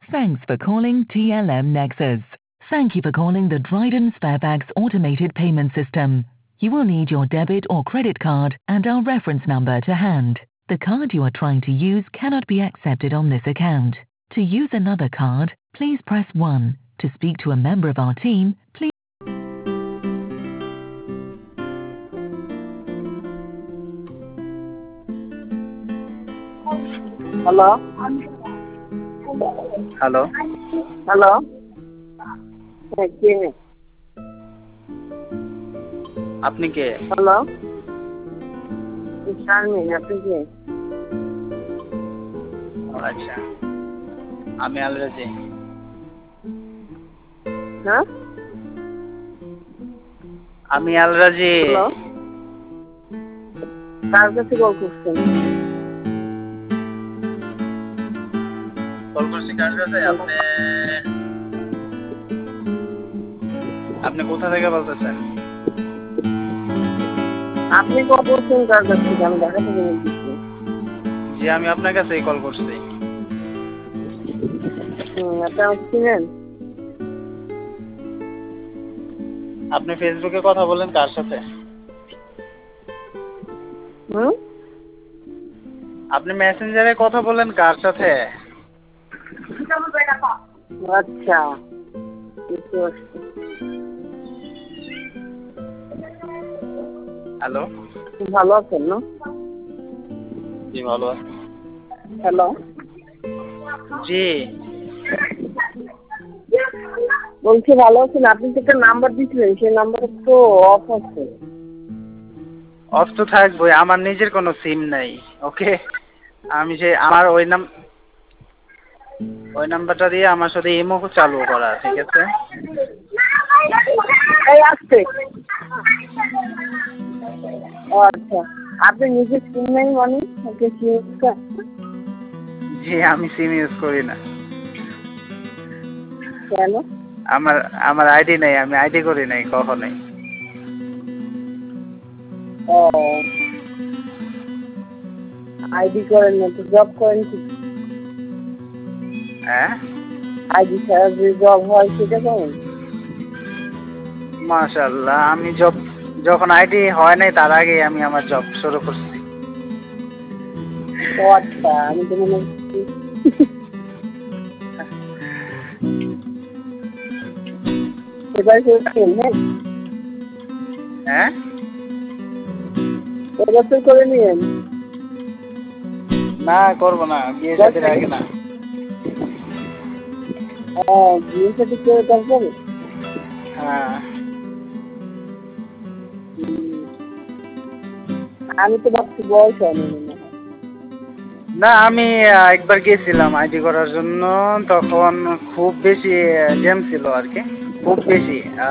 Thanks for calling TLM Nexus. Thank you for calling the Dryden Sparebags automated payment system. You will need your debit or credit card and our reference number to hand. The card you are trying to use cannot be accepted on this account. To use another card, please press 1. To speak to a member of our team, please. Hello? Hello? Hello? Okay. আপনি কে? Hello? Sharmin, আপনি কে? আচ্ছা, আমি Al-Rajhi. হ্যাঁ? আমি Al-Rajhi. Hello? কার কাছে call করছেন? Call করছি কার কাছে? আপনি কোথা থেকে বলতেছেন? আপনি কল করছেন কার কাছে? আমি ঢাকা থেকে বলছি। জি, আমি আপনার কাছেই কল করছি। আপনি আমাকে চিনেন? আপনি ফেসবুকে কথা বলেন কার সাথে? আপনি মেসেঞ্জারে কথা বলেন কার সাথে? আচ্ছা, বুঝতে পারছি। হ্যালো? ভালো আছেন না? জি, ভালো আছি। হ্যালো? জি। বলছি ভালো আছেন? আপনি তো একটা নাম্বার দিয়েছিলেন, সেই নাম্বারটা তো অফ আছে। অফ তো থাকবোই, আমার নিজের কোনো সিম নাই। ওকে, আমি যে আমার ওই নাম্বারটা দিয়ে আমার সাথে ইমো চালু করা, ঠিক আছে? এই আসছে। ও আচ্ছা, আপনি নিজে সিম নাই মানে ওকে সিম? জি, আমি সিম ইউজ করি না। কেন? আমার আইডি নেই, আমি আইডি করি নাই কখনোই। ও, আইডি করেন না তো জব করেন কি? হ্যাঁ, আইডি ছাড়া যে জব হয় সেটা করেন? মাশাআল্লাহ, আমি যখন আইডি হয় নাই তার আগে আমি আমার জব শুরু করছি। ও আচ্ছা, আমি তো মনে করছি এবার করছেন। হ্যাঁ, এবছর করে নিয়েন। না করবো না, বিয়ে শাদীর আগে না। বিয়ে সাথে করে তারপরে? হ্যাঁ। আমি তো ভাবছি বয়স হয়নি মনে হয়। না, আমি একবার গেছিলাম আইডি করার জন্য, তখন খুব বেশি জ্যাম ছিল আর কি, খুব বেশি।